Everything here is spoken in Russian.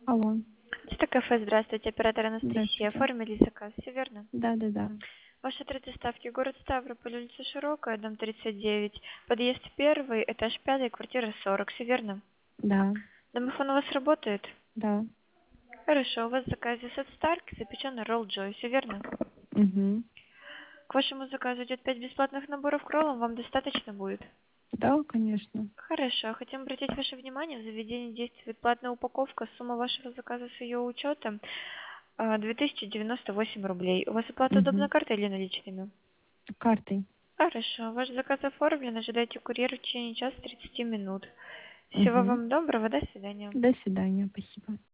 Алло, Это кафе, здравствуйте, оператор Анастасия. здравствуйте. Оформили заказ, все верно? Да-да-да. Ваш адрес доставки город Ставрополь, улица Широкая, дом 39, подъезд 1, этаж 5, квартира 40, все верно? Да, Домофон у вас работает? да. Хорошо, у вас в заказе сет Старк, запеченный ролл Джой, все верно? Угу. К вашему заказу идет 5 бесплатных наборов к роллам, вам достаточно будет? Да, конечно. Хорошо, хотим обратить ваше внимание, в заведении действует платная упаковка, сумма вашего заказа с ее учетом 2098 рублей. У вас оплата удобной Угу. картой или наличными? Картой. Хорошо, ваш заказ оформлен, ожидайте курьера в течение часа 30 минут. Всего Угу. вам доброго, до свидания. До свидания, спасибо.